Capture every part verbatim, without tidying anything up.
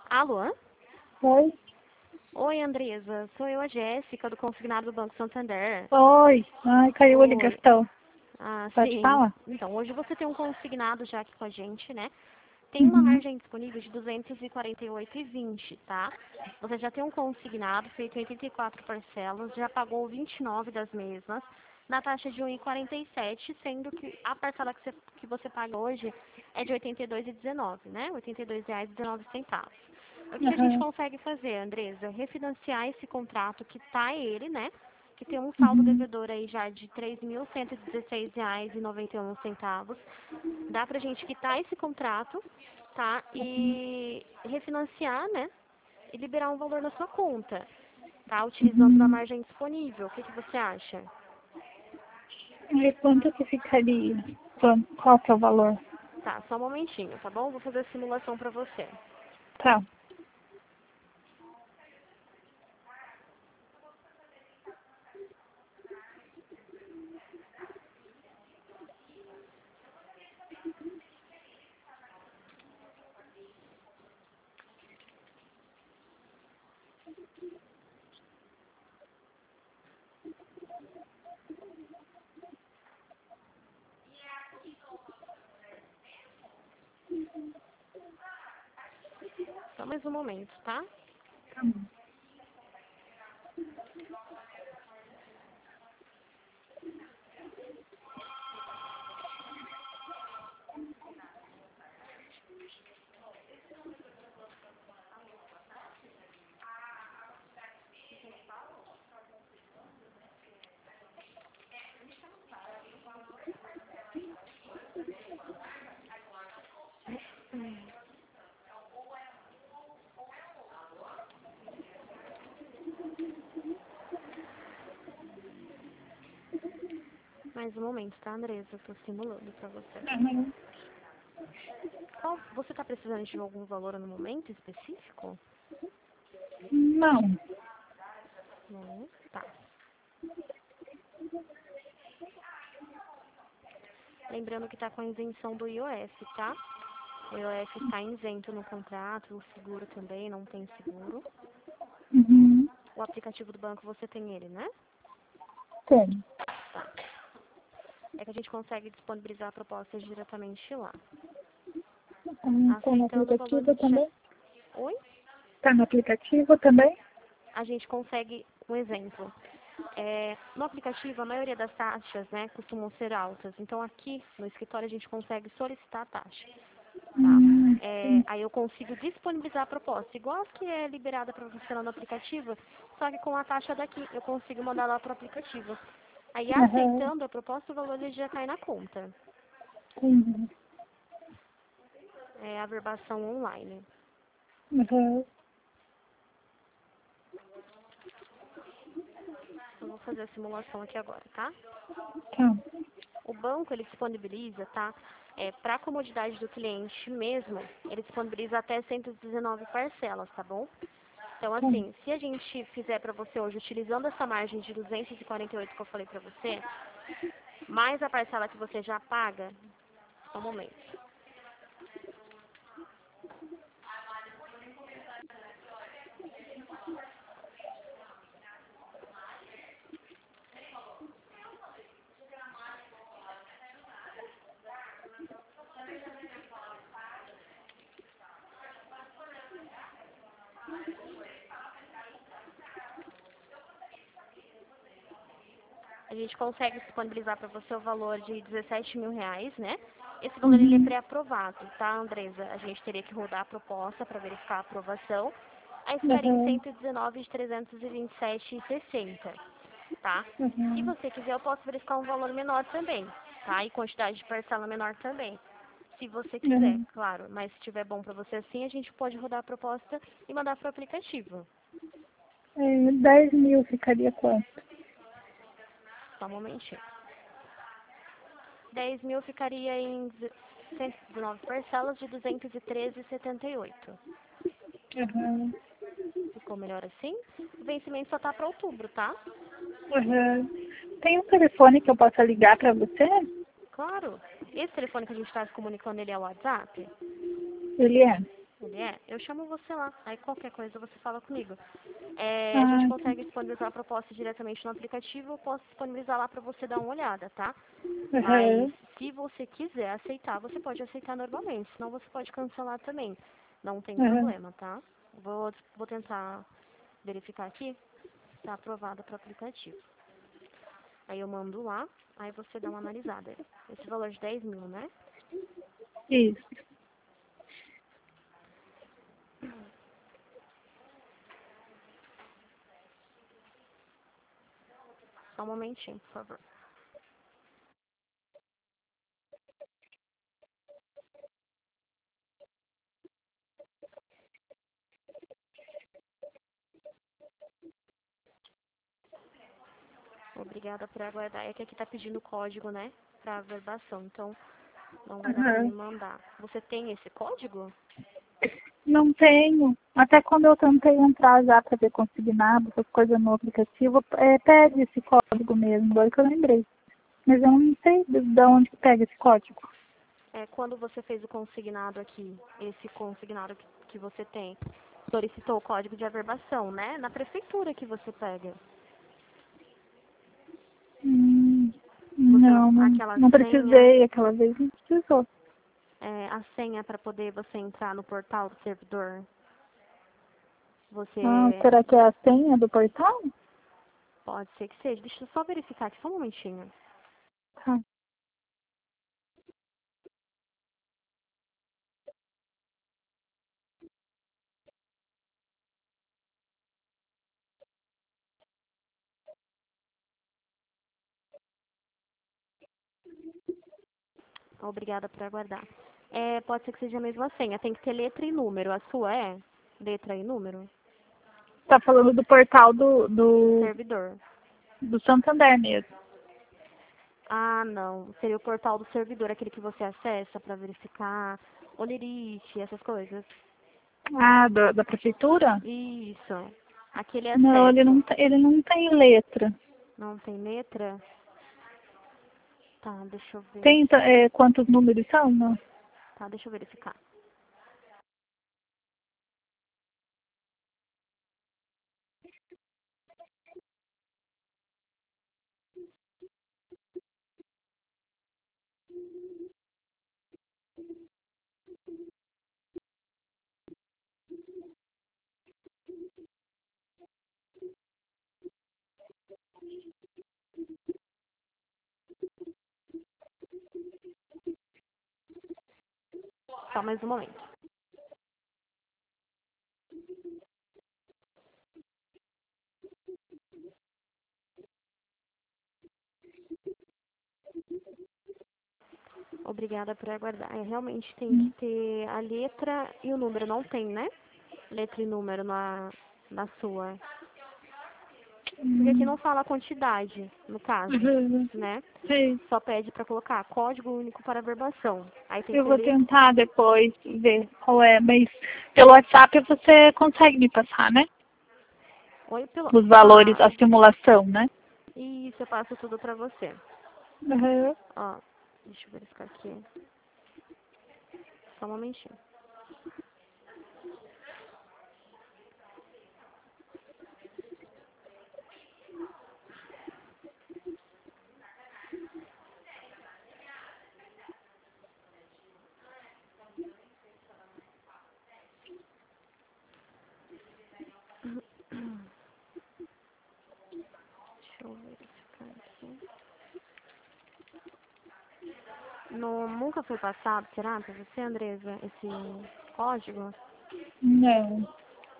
Alô? Oi? Oi, Andresa. Sou eu, a Jéssica, do consignado do Banco Santander. Oi. Ai, caiu a Oi. ligação. Ah, Pode sim. falar? Então, hoje você tem um consignado já aqui com a gente, né? Tem uma Uhum. margem disponível de duzentos e quarenta e oito reais e vinte centavos, tá? Você já tem um consignado feito em oitenta e quatro parcelas, já pagou vinte e nove das mesmas, na taxa de um real e quarenta e sete centavos, sendo que a parcela que você, que você paga hoje é de oitenta e dois reais e dezenove centavos, né? oitenta e dois reais e dezenove centavos. O que a gente Uhum. consegue fazer, Andresa? Refinanciar esse contrato que tá ele, né? Que tem um saldo Uhum. devedor aí já de três mil cento e dezesseis reais e noventa e um centavos. Dá pra gente quitar esse contrato, tá? E refinanciar, né? E liberar um valor na sua conta, tá? Utilizando da Uhum. margem disponível. O que, que você acha? E quanto que ficaria? Quanto- Qual que é o valor? Tá, só um momentinho, tá bom? Vou fazer a simulação pra você. Tá. Só mais um momento, tá? Tá bom. Mais um momento, tá, Andresa? Eu tô simulando pra você. Uhum. Qual, você tá precisando de algum valor no momento específico? Não. Não, tá. Lembrando que tá com a isenção do I O F, tá? O I O F está isento no contrato, o seguro também, não tem seguro. Uhum. O aplicativo do banco você tem ele, né? Tem. Tá. É que a gente consegue disponibilizar a proposta diretamente lá. Hum, Tá no Aceitando o valor aplicativo de... che- também? Oi? Tá no aplicativo também? A gente consegue um exemplo. É, no aplicativo, a maioria das taxas, né, costumam ser altas. Então, aqui no escritório, a gente consegue solicitar a taxa. Tá? Hum, É, sim. aí eu consigo disponibilizar a proposta, igual as que é liberada para você lá no aplicativo, só que com a taxa daqui, eu consigo mandar lá para o aplicativo. Aí Uhum. aceitando a proposta, o valor ele já cai na conta. Uhum. É a verbação online. Uhum. Eu vou fazer a simulação aqui agora, tá? Tá. O banco, ele disponibiliza, tá? É, para a comodidade do cliente mesmo, ele disponibiliza até cento e dezenove parcelas, tá bom? Então, Tá. assim, se a gente fizer para você hoje, utilizando essa margem de duzentos e quarenta e oito que eu falei para você, mais a parcela que você já paga, só um momento. A gente consegue disponibilizar para você o valor de dezessete mil reais, né? Esse valor ele é Uhum. pré-aprovado, tá, Andresa? A gente teria que rodar a proposta para verificar a aprovação. Aí ficaria em Uhum. cento e dezenove de trezentos e vinte e sete reais e sessenta centavos, tá? Se Uhum. você quiser, eu posso verificar um valor menor também, tá? E quantidade de parcela menor também. Se você quiser, Uhum. claro. Mas se estiver bom para você assim, a gente pode rodar a proposta e mandar para o aplicativo. É, dez mil ficaria quanto? Só um momentinho. dez mil ficaria em cento e dezenove parcelas de duzentos e treze reais e setenta e oito centavos. Uhum. Ficou melhor assim? O vencimento só tá para outubro, tá? Uhum. Tem um telefone que eu possa ligar para você? Claro. Esse telefone que a gente está se comunicando, ele é o WhatsApp? Ele é. Ele é? Eu eu chamo você lá. Aí qualquer coisa você fala comigo. É, a Ah, gente consegue disponibilizar a proposta diretamente no aplicativo, eu posso disponibilizar lá para você dar uma olhada, tá? Mas uhum, se você quiser aceitar, você pode aceitar normalmente, senão você pode cancelar também. Não tem uhum. problema, tá? Vou, vou tentar verificar aqui se está aprovado para o aplicativo. Aí eu mando lá, aí você dá uma analisada. Esse valor de dez mil, né? Isso. Só um momentinho, por favor. Obrigada por aguardar. É que aqui tá pedindo o código, né? Pra averbação. Então, não vai dar pra me Uhum. mandar. Você tem esse código? Não tenho. Até quando eu tentei entrar já para ver consignado, essas coisas no aplicativo, é, pede esse código mesmo, agora que eu lembrei. Mas eu não sei de de onde que pega esse código. É, quando você fez o consignado aqui, esse consignado que, que você tem, solicitou o código de averbação, né? Na prefeitura que você pega. Hum, Você não, não, não, aquela não senha, precisei aquela vez, não precisou. é, a senha para poder você entrar no portal do servidor. Ah, Você será que é a senha do portal? pode ser que seja. Deixa eu só verificar aqui, só um momentinho. Tá. Obrigada por aguardar. É, pode ser que seja a mesma senha. Tem que ter letra e número. A sua é? Letra e número? Tá falando do portal do, Do do, servidor. do Santander mesmo. Ah, não. Seria o portal do servidor, aquele que você acessa para verificar olerite, essas coisas. Ah, da, da prefeitura? Isso. Aquele Não, ele acesso. não, tem- ele não tem letra. Não tem letra? Tá, deixa eu ver Tem aqui. é, quantos números são? Não. Tá, deixa eu verificar. Só mais um momento. Obrigada por aguardar. É, realmente tem que Hum. ter a letra e o número. Não tem, né? Letra e número na, na sua. Porque aqui Hum. não fala a quantidade, no caso, Uhum. né? Sim. Só pede para colocar código único para verbação. Aí tem que Eu ter vou letra. tentar depois ver qual é, mas pelo WhatsApp você consegue me passar, né? Oi, pelo... Os valores, a Ah, simulação, né? isso, eu passo tudo para você. Uhum. Ó, deixa eu verificar aqui. Só um momentinho. Deixa eu verificar aqui. No, nunca foi passado, será, para você, Andresa, esse código? Não.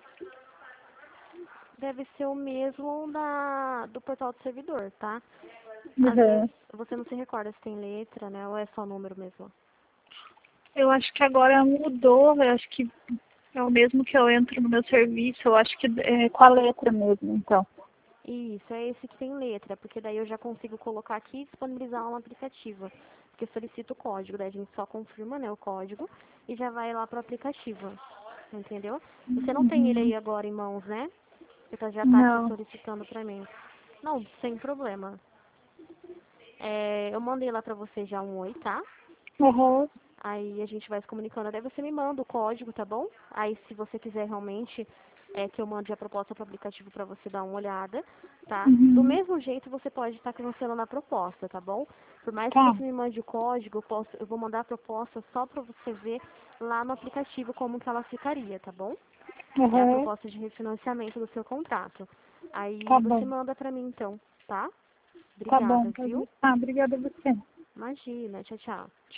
Deve ser o mesmo da, do portal do servidor, tá? Às vezes Uhum. você não se recorda se tem letra, né? Ou é só número mesmo? Eu acho que agora mudou, eu acho que é o mesmo que eu entro no meu serviço, eu acho que é com a letra mesmo, então. Isso, é esse que tem letra, porque daí eu já consigo colocar aqui e disponibilizar um aplicativo. Porque eu solicito o código, daí a gente só confirma, né, o código e já vai lá pro aplicativo. Entendeu? Você não tem ele Uhum. aí agora em mãos, né? Você tá- já tá aqui Não. solicitando pra mim. Não, sem problema. É, eu mandei lá pra você já um oi, tá? Uhum. Aí a gente vai se comunicando, daí você me manda o código, tá bom? Aí se você quiser realmente é, que eu mande a proposta para o aplicativo para você dar uma olhada, tá? Do Uhum. mesmo jeito você pode estar cancelando a proposta, tá bom? Por mais que Tá. você me mande o código, eu, posso, eu vou mandar a proposta só para você ver lá no aplicativo como que ela ficaria, tá bom? É a Uhum. proposta de refinanciamento do seu contrato. Tá Aí você bom. manda para mim então, tá? Tá bom. Obrigada, Tá viu? bom. Ah, obrigada a você. Imagina, tchau, tchau.